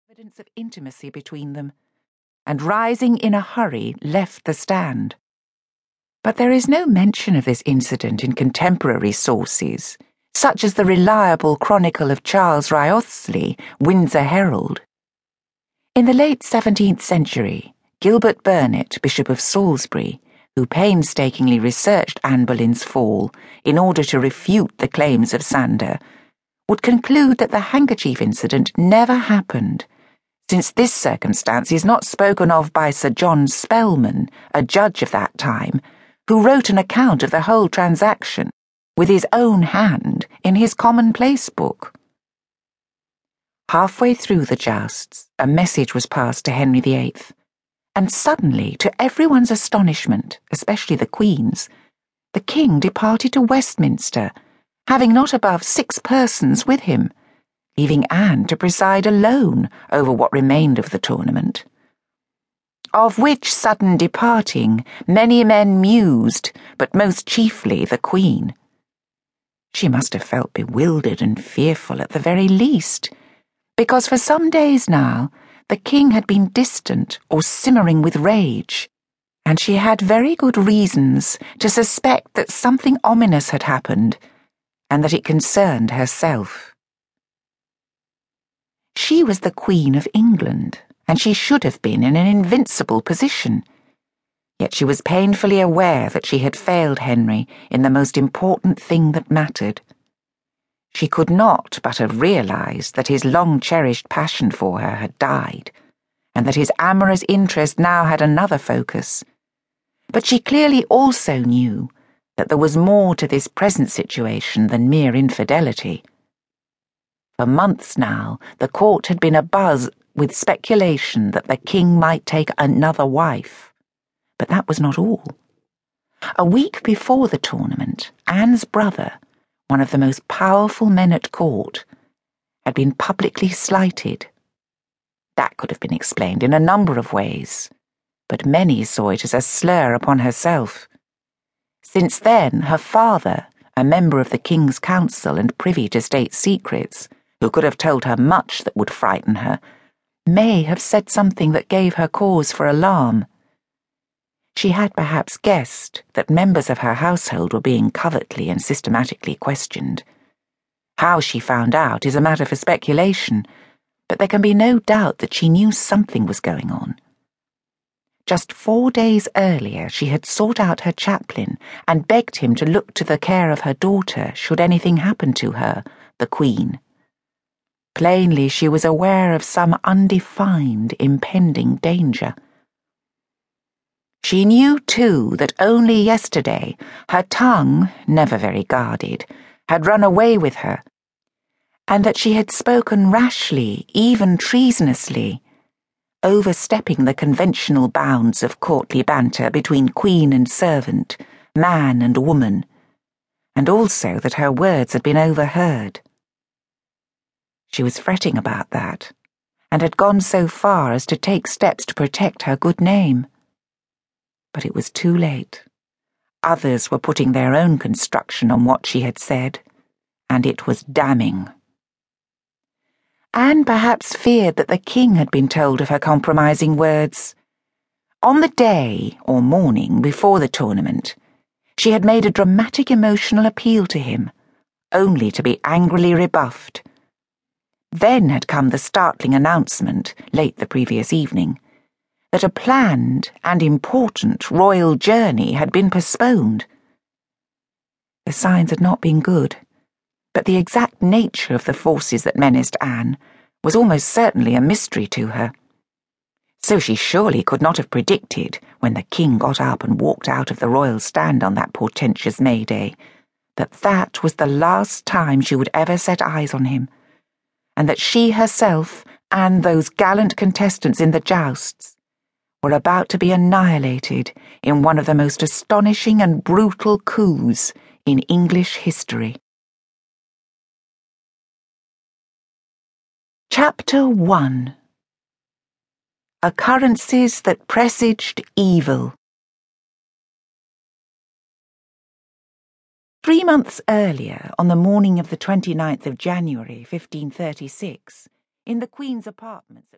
evidence of intimacy between them, and rising in a hurry left the stand. But there is no mention of this incident in contemporary sources, such as the reliable chronicle of Charles Wriothesley, Windsor Herald. In the late 17th century, Gilbert Burnet, Bishop of Salisbury, who painstakingly researched Anne Boleyn's fall in order to refute the claims of Sander, would conclude that the handkerchief incident never happened, since this circumstance is not spoken of by Sir John Spelman, a judge of that time, who wrote an account of the whole transaction with his own hand in his commonplace book. Halfway through the jousts, a message was passed to Henry VIII, and suddenly, to everyone's astonishment, especially the Queen's, the King departed to Westminster, having not above 6 persons with him, leaving Anne to preside alone over what remained of the tournament. Of which sudden departing many men mused, but most chiefly the Queen. She must have felt bewildered and fearful at the very least, because for some days now the King had been distant or simmering with rage, and she had very good reasons to suspect that something ominous had happened, and that it concerned herself. She was the Queen of England, and she should have been in an invincible position. Yet she was painfully aware that she had failed Henry in the most important thing that mattered. She could not but have realized that his long-cherished passion for her had died, and that his amorous interest now had another focus. But she clearly also knew that there was more to this present situation than mere infidelity. For months now, the court had been abuzz with speculation that the King might take another wife. But that was not all. A week before the tournament, Anne's brother, one of the most powerful men at court, had been publicly slighted. That could have been explained in a number of ways, but many saw it as a slur upon herself. Since then, her father, a member of the King's Council and privy to state secrets, who could have told her much that would frighten her, may have said something that gave her cause for alarm. She had perhaps guessed that members of her household were being covertly and systematically questioned. How she found out is a matter for speculation, but there can be no doubt that she knew something was going on. Just 4 days earlier, she had sought out her chaplain and begged him to look to the care of her daughter should anything happen to her, the Queen. Plainly, she was aware of some undefined, impending danger. She knew, too, that only yesterday her tongue, never very guarded, had run away with her, and that she had spoken rashly, even treasonously, overstepping the conventional bounds of courtly banter between queen and servant, man and woman, and also that her words had been overheard. She was fretting about that, and had gone so far as to take steps to protect her good name. But it was too late. Others were putting their own construction on what she had said, and it was damning. Anne perhaps feared that the King had been told of her compromising words. On the day, or morning, before the tournament, she had made a dramatic emotional appeal to him, only to be angrily rebuffed. Then had come the startling announcement, late the previous evening, that a planned and important royal journey had been postponed. The signs had not been good, but the exact nature of the forces that menaced Anne was almost certainly a mystery to her. So she surely could not have predicted, when the King got up and walked out of the royal stand on that portentous May Day, that that was the last time she would ever set eyes on him, and that she herself and those gallant contestants in the jousts were about to be annihilated in one of the most astonishing and brutal coups in English history. Chapter 1. Occurrences that presaged evil. 3 months earlier, on the morning of the 29th of January, 1536, in the Queen's apartments at